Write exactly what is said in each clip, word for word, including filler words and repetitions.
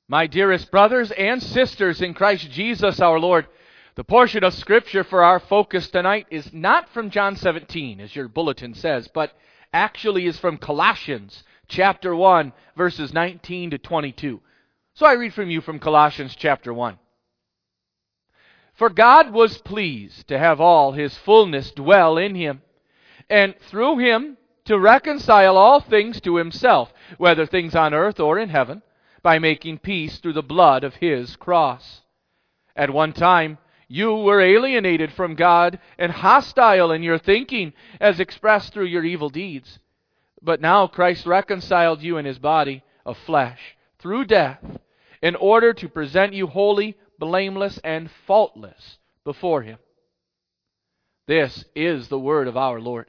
My dearest brothers and sisters in Christ Jesus our Lord, the portion of Scripture for our focus tonight is not from John seventeen, as your bulletin says, but actually is from Colossians chapter one, verses nineteen to twenty-two. So I read from you from Colossians chapter one. For God was pleased to have all His fullness dwell in Him, and through Him to reconcile all things to Himself, whether things on earth or in heaven, by making peace through the blood of His cross. At one time, you were alienated from God and hostile in your thinking, as expressed through your evil deeds. But now Christ reconciled you in His body of flesh through death, in order to present you holy, blameless, and faultless before Him. This is the word of our Lord.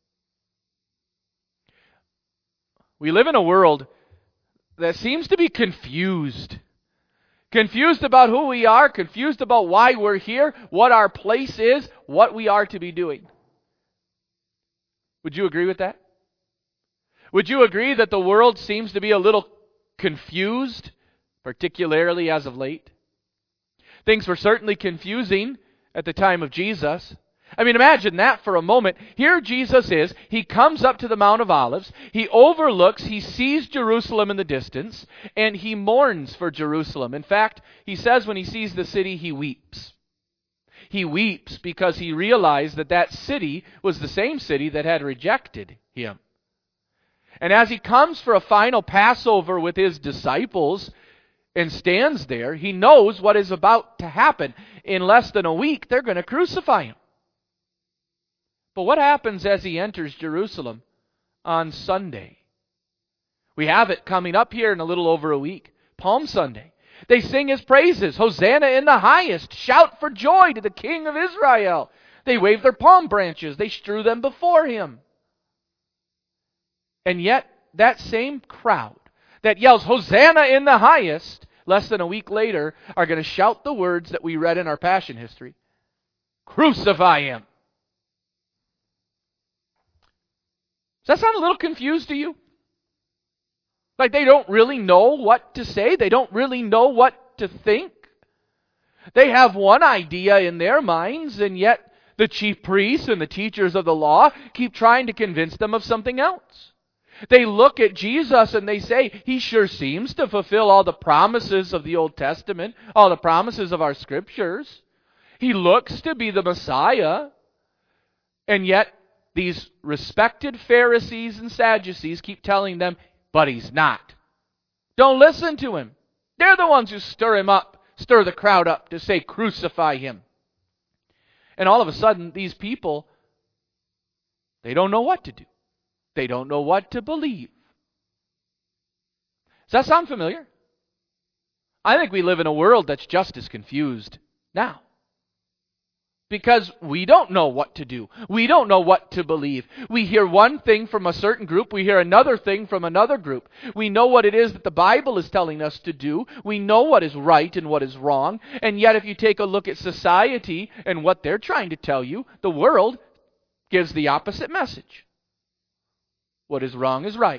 We live in a world that seems to be confused. Confused about who we are, confused about why we're here, what our place is, what we are to be doing. Would you agree with that? Would you agree that the world seems to be a little confused, particularly as of late? Things were certainly confusing at the time of Jesus. I mean, imagine that for a moment. Here Jesus is. He comes up to the Mount of Olives. He overlooks, he sees Jerusalem in the distance, and he mourns for Jerusalem. In fact, he says when he sees the city, he weeps. He weeps because he realized that that city was the same city that had rejected him. And as he comes for a final Passover with his disciples and stands there, he knows what is about to happen. In less than a week, they're going to crucify him. But what happens as he enters Jerusalem on Sunday? We have it coming up here in a little over a week. Palm Sunday. They sing His praises. Hosanna in the highest. Shout for joy to the King of Israel. They wave their palm branches. They strew them before Him. And yet, that same crowd that yells, Hosanna in the highest, less than a week later, are going to shout the words that we read in our Passion history. Crucify Him. Does that sound a little confused to you? Like they don't really know what to say? They don't really know what to think? They have one idea in their minds, and yet the chief priests and the teachers of the law keep trying to convince them of something else. They look at Jesus and they say, He sure seems to fulfill all the promises of the Old Testament, all the promises of our Scriptures. He looks to be the Messiah, and yet these respected Pharisees and Sadducees keep telling them, but He's not. Don't listen to Him. They're the ones who stir Him up, stir the crowd up to say, crucify Him. And all of a sudden, these people, they don't know what to do. They don't know what to believe. Does that sound familiar? I think we live in a world that's just as confused now. Because we don't know what to do. We don't know what to believe. We hear one thing from a certain group. We hear another thing from another group. We know what it is that the Bible is telling us to do. We know what is right and what is wrong. And yet if you take a look at society and what they're trying to tell you, the world gives the opposite message. What is wrong is right.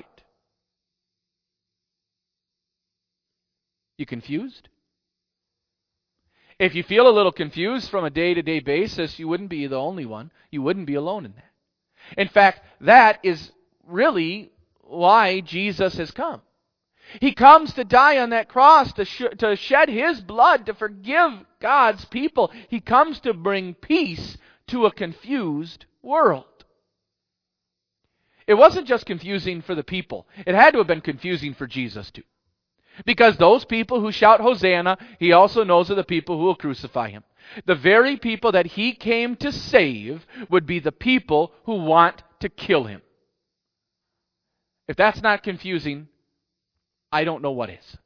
You confused? If you feel a little confused from a day-to-day basis, you wouldn't be the only one. You wouldn't be alone in that. In fact, that is really why Jesus has come. He comes to die on that cross, to, sh- to shed His blood, to forgive God's people. He comes to bring peace to a confused world. It wasn't just confusing for the people. It had to have been confusing for Jesus too. Because those people who shout Hosanna, He also knows are the people who will crucify Him. The very people that He came to save would be the people who want to kill Him. If that's not confusing, I don't know what is.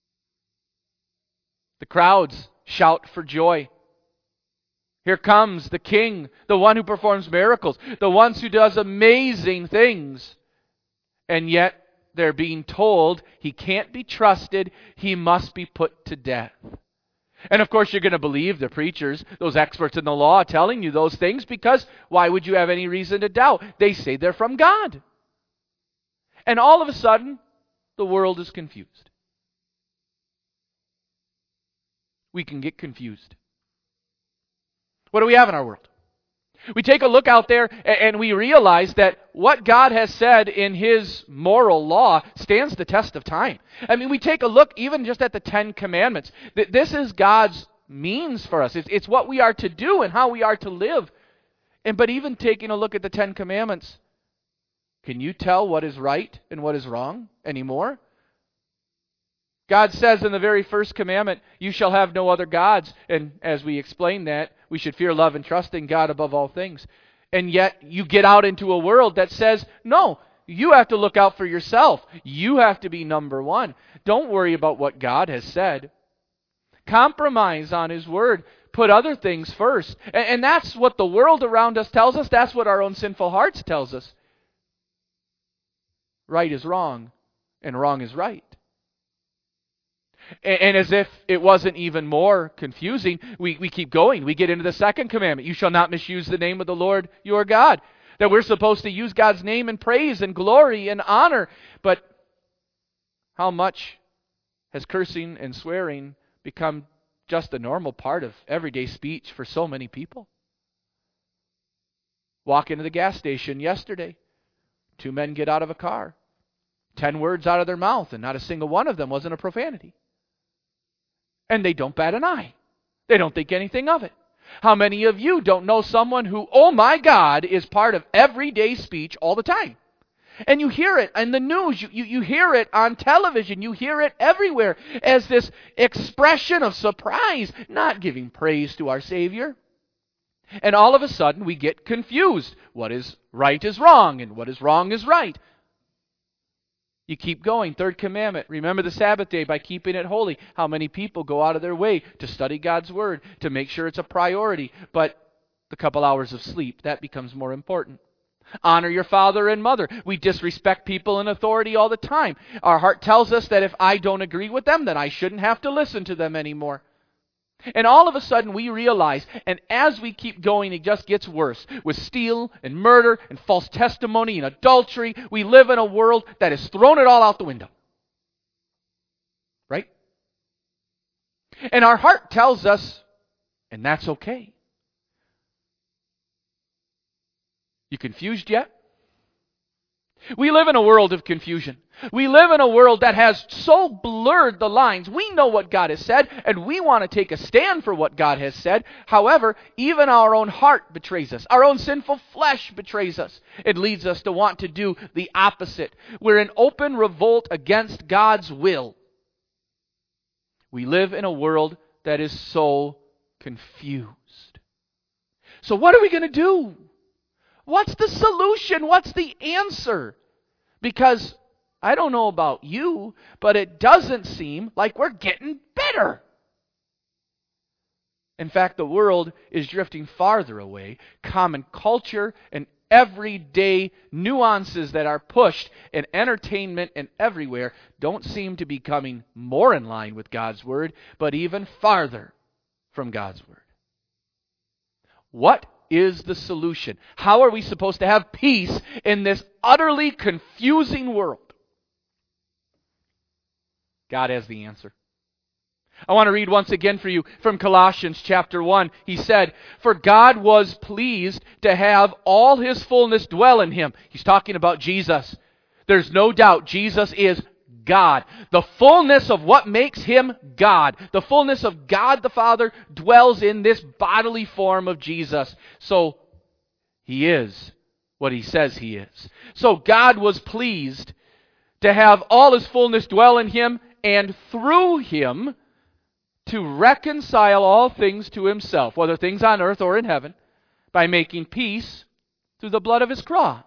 The crowds shout for joy. Here comes the King, the one who performs miracles, the one who does amazing things. And yet, they're being told He can't be trusted, He must be put to death. And of course you're going to believe the preachers, those experts in the law telling you those things, because why would you have any reason to doubt? They say they're from God. And all of a sudden, the world is confused. we can get confused. What do we have in our world? We take a look out there and we realize that what God has said in His moral law stands the test of time. I mean, we take a look even just at the Ten Commandments. This is God's means for us. It's, it's what we are to do and how we are to live. And but even taking a look at the Ten Commandments, can you tell what is right and what is wrong anymore? God says in the very first commandment, you shall have no other gods. And as we explained that, we should fear, love, and trust in God above all things. And yet you get out into a world that says, no, you have to look out for yourself. You have to be number one. Don't worry about what God has said. Compromise on His word. Put other things first. And, and that's what the world around us tells us. That's what our own sinful hearts tells us. Right is wrong, and wrong is right. And as if it wasn't even more confusing, we, we keep going. We get into the second commandment. You shall not misuse the name of the Lord your God. That we're supposed to use God's name in praise and glory and honor. But how much has cursing and swearing become just a normal part of everyday speech for so many people? Walk into the gas station yesterday. Two men get out of a car. Ten words out of their mouth, and not a single one of them wasn't a profanity. And they don't bat an eye. They don't think anything of it. How many of you don't know someone who, oh my God, is part of everyday speech all the time? And you hear it in the news. You, you, you hear it on television. You hear it everywhere as this expression of surprise, not giving praise to our Savior. And all of a sudden we get confused. What is right is wrong, and what is wrong is right. You keep going. Third commandment, remember the Sabbath day by keeping it holy. How many people go out of their way to study God's Word, to make sure it's a priority, but the couple hours of sleep, that becomes more important. Honor your father and mother. We disrespect people in authority all the time. Our heart tells us that if I don't agree with them, then I shouldn't have to listen to them anymore. And all of a sudden we realize, and as we keep going, it just gets worse. With steal and murder and false testimony and adultery, we live in a world that has thrown it all out the window. Right? And our heart tells us, and that's okay. You confused yet? We live in a world of confusion. We live in a world that has so blurred the lines. We know what God has said, and we want to take a stand for what God has said. However, even our own heart betrays us. Our own sinful flesh betrays us. It leads us to want to do the opposite. We're in open revolt against God's will. We live in a world that is so confused. So what are we going to do? What's the solution? What's the answer? Because I don't know about you, but it doesn't seem like we're getting better. In fact, the world is drifting farther away. Common culture and everyday nuances that are pushed in entertainment and everywhere don't seem to be coming more in line with God's Word, but even farther from God's Word. What is the solution? How are we supposed to have peace in this utterly confusing world? God has the answer. I want to read once again for you from Colossians chapter one. He said, "For God was pleased to have all His fullness dwell in Him." He's talking about Jesus. There's no doubt Jesus is God. The fullness of what makes Him God. The fullness of God the Father dwells in this bodily form of Jesus. So He is what He says He is. So God was pleased to have all His fullness dwell in Him, and through Him to reconcile all things to Himself, whether things on earth or in heaven, by making peace through the blood of His cross.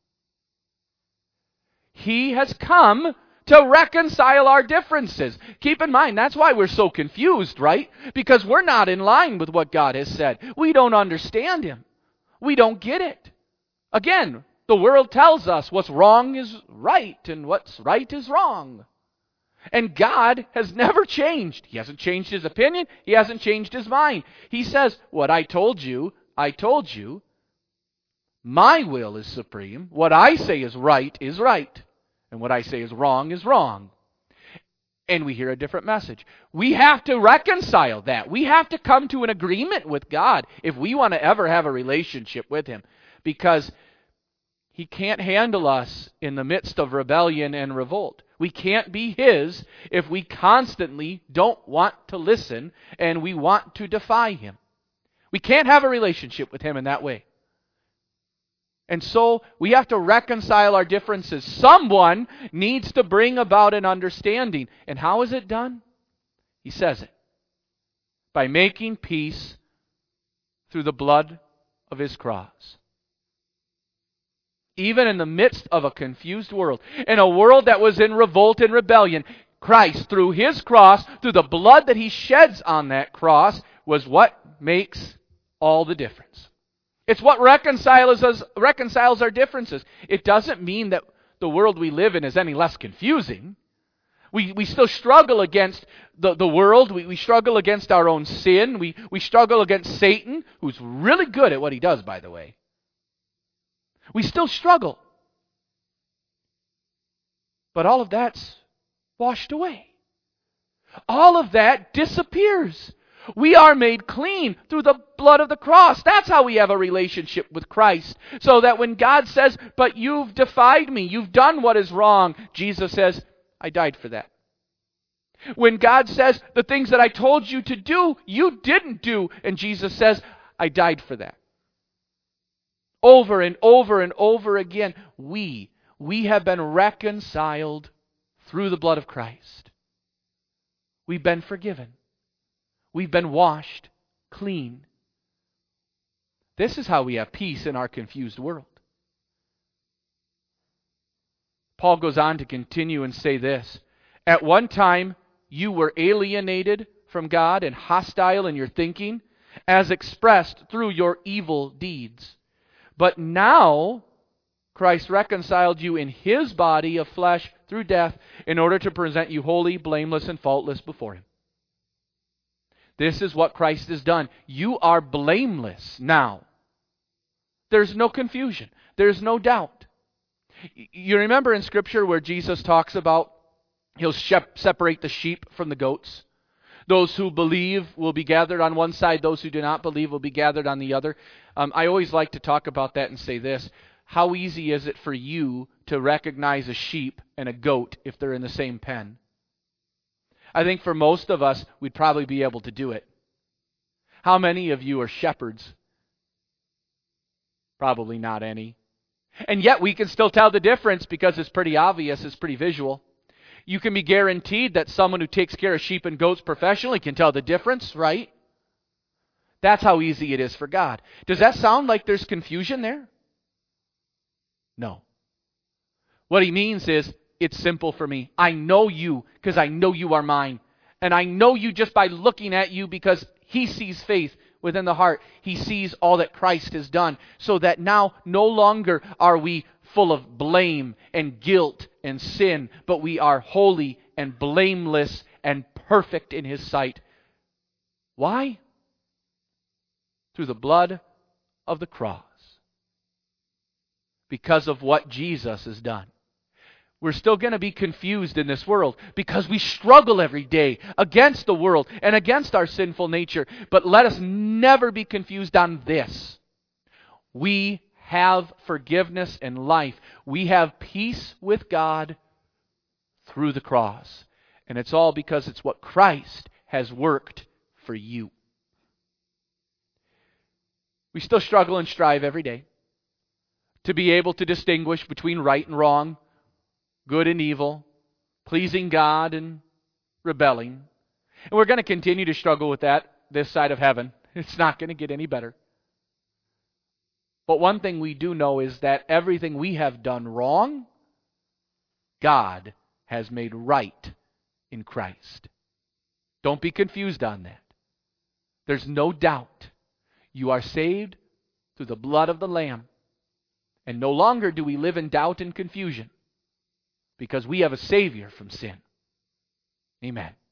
He has come to reconcile our differences. Keep in mind, that's why we're so confused, right? Because we're not in line with what God has said. We don't understand Him. We don't get it. Again, the world tells us what's wrong is right and what's right is wrong. And God has never changed. He hasn't changed His opinion. He hasn't changed His mind. He says, what I told you, I told you. My will is supreme. What I say is right is right. And what I say is wrong is wrong. and we hear a different message. We have to reconcile that. We have to come to an agreement with God if we want to ever have a relationship with Him, because He can't handle us in the midst of rebellion and revolt. We can't be His if we constantly don't want to listen and we want to defy Him. We can't have a relationship with Him in that way. And so we have to reconcile our differences. Someone needs to bring about an understanding. And how is it done? He says it. By making peace through the blood of His cross. Even in the midst of a confused world, in a world that was in revolt and rebellion, Christ, through His cross, through the blood that He sheds on that cross, was what makes all the difference. It's what reconciles us, reconciles our differences. It doesn't mean that the world we live in is any less confusing. We we still struggle against the, the world. We, we struggle against our own sin. We, we struggle against Satan, who's really good at what he does, by the way. We still struggle. But all of that's washed away. All of that disappears. We are made clean through the blood of the cross. That's how we have a relationship with Christ. So that when God says, but you've defied me, you've done what is wrong, Jesus says, I died for that. When God says, the things that I told you to do, you didn't do, and Jesus says, I died for that. Over and over and over again, we, we have been reconciled through the blood of Christ. We've been forgiven. We've been washed clean. This is how we have peace in our confused world. Paul goes on to continue and say this. At one time, you were alienated from God and hostile in your thinking, as expressed through your evil deeds. But now, Christ reconciled you in His body of flesh through death in order to present you holy, blameless, and faultless before Him. This is what Christ has done. You are blameless now. There's no confusion. There's no doubt. You remember in Scripture where Jesus talks about He'll separate the sheep from the goats? Those who believe will be gathered on one side. Those who do not believe will be gathered on the other. Um, I always like to talk about that and say this. How easy is it for you to recognize a sheep and a goat if they're in the same pen? I think for most of us, we'd probably be able to do it. How many of you are shepherds? Probably not any. And yet we can still tell the difference because it's pretty obvious, it's pretty visual. You can be guaranteed that someone who takes care of sheep and goats professionally can tell the difference, right? That's how easy it is for God. Does that sound like there's confusion there? No. What He means is, it's simple for me. I know you because I know you are mine. And I know you just by looking at you because He sees faith within the heart. He sees all that Christ has done. So that now no longer are we full of blame and guilt and sin, but we are holy and blameless and perfect in His sight. Why? Through the blood of the cross. Because of what Jesus has done. We're still going to be confused in this world because we struggle every day against the world and against our sinful nature. But let us never be confused on this. We have forgiveness and life. We have peace with God through the cross. And it's all because it's what Christ has worked for you. We still struggle and strive every day to be able to distinguish between right and wrong, good and evil, pleasing God and rebelling. And we're going to continue to struggle with that this side of heaven. It's not going to get any better. But one thing we do know is that everything we have done wrong, God has made right in Christ. Don't be confused on that. There's no doubt. You are saved through the blood of the Lamb. And no longer do we live in doubt and confusion. Because we have a Savior from sin. Amen.